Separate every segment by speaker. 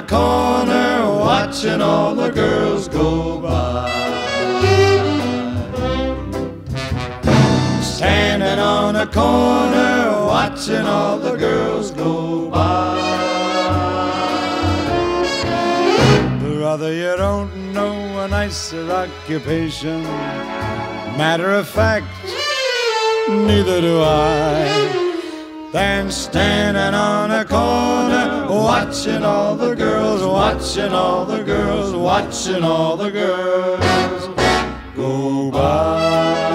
Speaker 1: corner, watching all the girls go by. Standing on a corner, watching all the girls go by. Brother, you don't know a nicer occupation. Matter of fact, neither do I. Than standing on a corner, watching all the girls, watching all the girls, watching all the girls go by.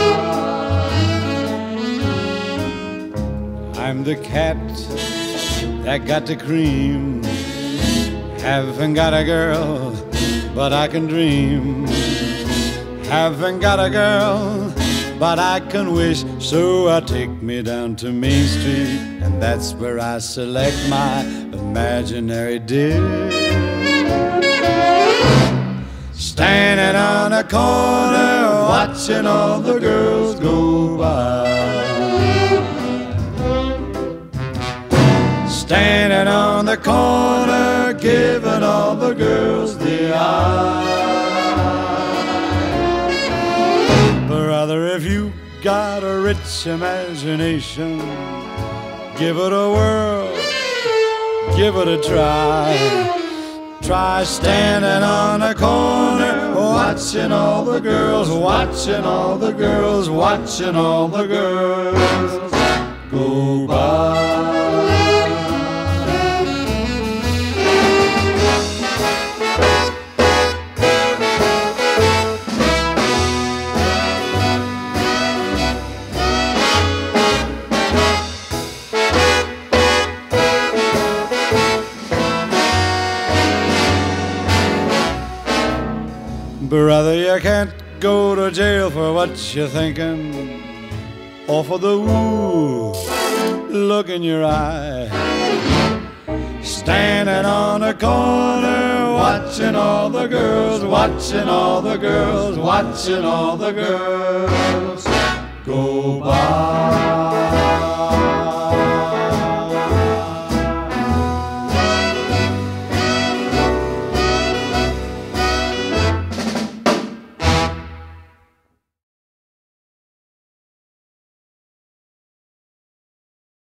Speaker 1: I'm the cat that got the cream. Haven't got a girl, but I can dream. Haven't got a girl, but I can wish. So I take me down to Main Street, and that's where I select my imaginary dish. Standing on a corner, watching all the girls go by. Standing on the corner, giving all the girls the eye. Brother, if you got a rich imagination, give it a whirl, give it a try. Try standing on a corner, watching all the girls, watching all the girls, watching all the girls go by. Brother, you can't go to jail for what you're thinking, or for the woo look in your eye. Standing on a corner, watching all the girls, watching all the girls, watching all the girls go by.